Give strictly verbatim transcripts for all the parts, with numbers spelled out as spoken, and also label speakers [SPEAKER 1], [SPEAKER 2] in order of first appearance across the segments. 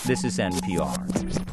[SPEAKER 1] This is N P R.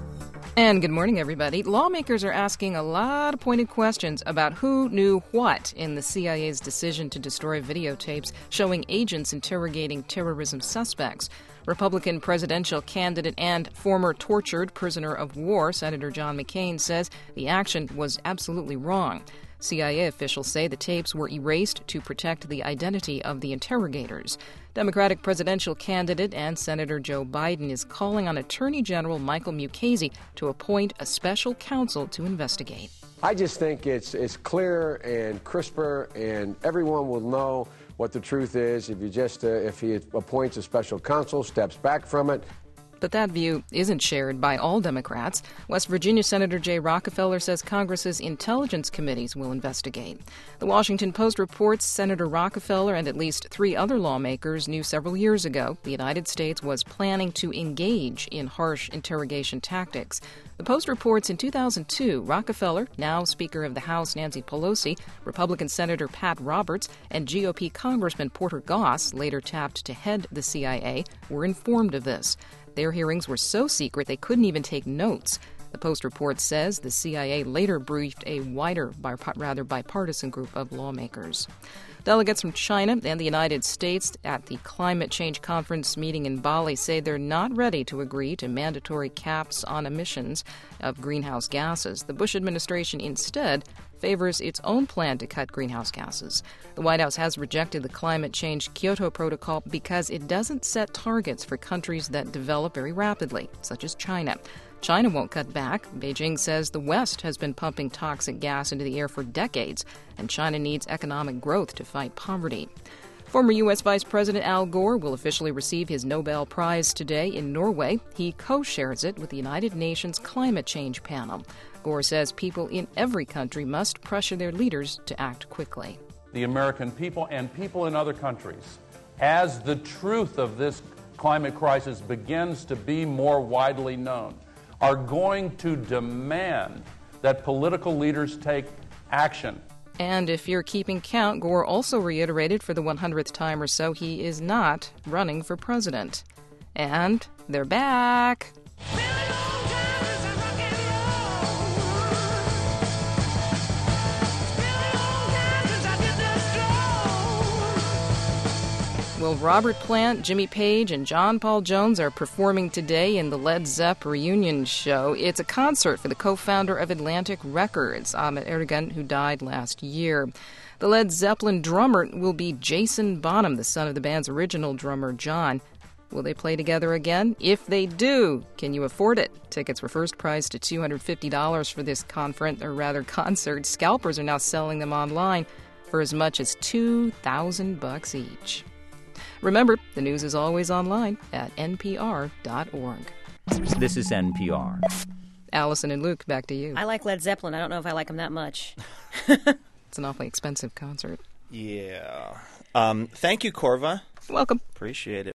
[SPEAKER 2] And good morning, everybody. Lawmakers are asking a lot of pointed questions about who knew what in the C I A's decision to destroy videotapes showing agents interrogating terrorism suspects. Republican presidential candidate and former tortured prisoner of war, Senator John McCain, says the action was absolutely wrong. C I A officials say the tapes were erased to protect the identity of the interrogators. Democratic presidential candidate and Senator Joe Biden is calling on Attorney General Michael Mukasey to appoint a special counsel to investigate.
[SPEAKER 3] I just think it's it's clearer and crisper, and everyone will know what the truth is if you just uh, if he appoints a special counsel, steps back from it.
[SPEAKER 2] But that view isn't shared by all Democrats. West Virginia Senator Jay Rockefeller says Congress's intelligence committees will investigate. The Washington Post reports Senator Rockefeller and at least three other lawmakers knew several years ago the United States was planning to engage in harsh interrogation tactics. The Post reports in two thousand two, Rockefeller, now Speaker of the House Nancy Pelosi, Republican Senator Pat Roberts, and G O P Congressman Porter Goss, later tapped to head the C I A, were informed of this. Their hearings were so secret they couldn't even take notes. The Post report says the C I A later briefed a wider, rather bipartisan group of lawmakers. Delegates from China and the United States at the climate change conference meeting in Bali say they're not ready to agree to mandatory caps on emissions of greenhouse gases. The Bush administration instead favors its own plan to cut greenhouse gases. The White House has rejected the climate change Kyoto Protocol because it doesn't set targets for countries that develop very rapidly, such as China. China won't cut back. Beijing says the West has been pumping toxic gas into the air for decades, and China needs economic growth to fight poverty. Former U S. Vice President Al Gore will officially receive his Nobel Prize today in Norway. He co-shares it with the United Nations Climate Change Panel. Gore says people in every country must pressure their leaders to act quickly.
[SPEAKER 4] The American people and people in other countries, as the truth of this climate crisis begins to be more widely known, are going to demand that political leaders take action.
[SPEAKER 2] And if you're keeping count, Gore also reiterated for the one hundredth time or so he is not running for president. And they're back. Well, Robert Plant, Jimmy Page, and John Paul Jones are performing today in the Led Zepp reunion show. It's a concert for the co-founder of Atlantic Records, Ahmet Ertegun, who died last year. The Led Zeppelin drummer will be Jason Bonham, the son of the band's original drummer, John. Will they play together again? If they do, can you afford it? Tickets were first priced at two hundred fifty dollars for this conference, or rather concert. Scalpers are now selling them online for as much as two thousand bucks each. Remember, the news is always online at N P R dot org.
[SPEAKER 1] This is N P R.
[SPEAKER 2] Allison and Luke, back to you.
[SPEAKER 5] I like Led Zeppelin. I don't know if I like them that much.
[SPEAKER 2] It's an awfully expensive concert.
[SPEAKER 6] Yeah. Um, thank you, Corva.
[SPEAKER 2] Welcome.
[SPEAKER 6] Appreciate it.